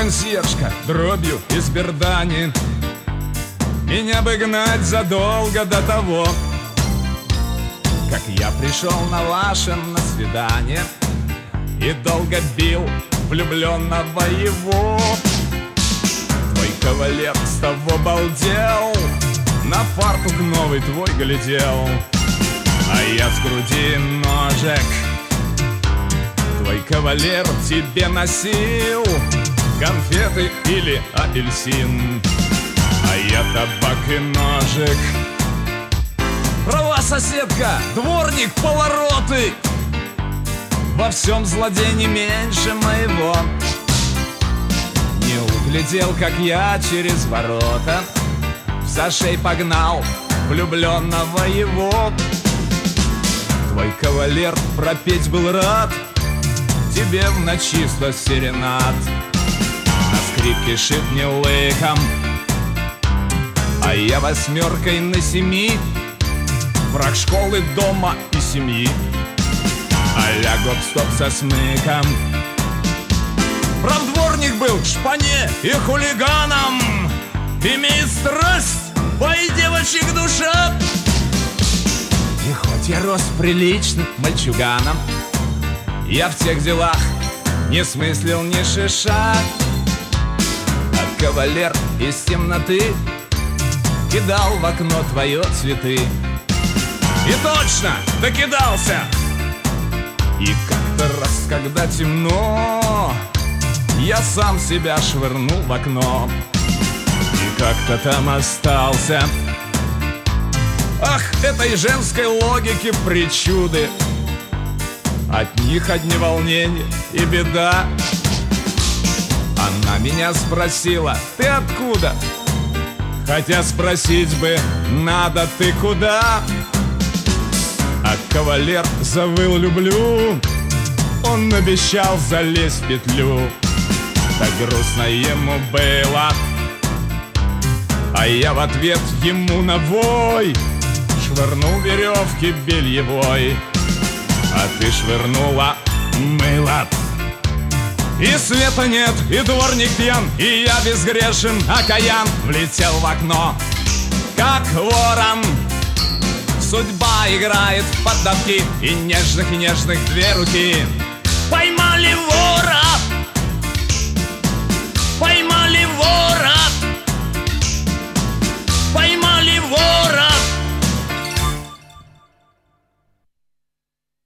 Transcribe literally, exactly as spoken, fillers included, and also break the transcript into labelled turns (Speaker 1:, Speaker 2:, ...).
Speaker 1: консьержка дробью из Бердани. Меня бы гнать задолго до того, как я пришел на ваше на свидание и долго бил влюбленного его. Твой кавалер с того балдел, на фартук новый твой глядел, а я с груди ножек твой кавалер тебе носил, конфеты или апельсин, а я табак и ножик. Права, соседка, дворник повороты, во всем злодей не меньше моего. Не углядел, как я через ворота за шей погнал влюбленного его. Твой кавалер пропеть был рад тебе в ночи сто серенад, на скрипке шит мне лыком, а я восьмеркой на семи, враг школы, дома и семьи, а-ля гоп-стоп со смыком. Прав дворник был к шпане и хулиганам, имеет страсть, бой девочек душа. И хоть я рос приличным мальчуганом, я в тех делах не смыслил ни шиша. А кавалер из темноты кидал в окно твое цветы. И точно докидался. И как-то раз, когда темно, я сам себя швырнул в окно и как-то там остался. Ах, этой женской логики причуды, от них одни волнения и беда. Она меня спросила: ты откуда? Хотя спросить бы надо: ты куда? А кавалер завыл люблю, он обещал залезть в петлю. Так грустно ему было, а я в ответ ему на вой швырнул веревки бельевой, а ты швырнула мыло. И света нет, и дворник пьян, и я безгрешен, окаян, влетел в окно, как ворон. Судьба играет в поддавки, и нежных, и нежных две руки поймали вора, поймали вора.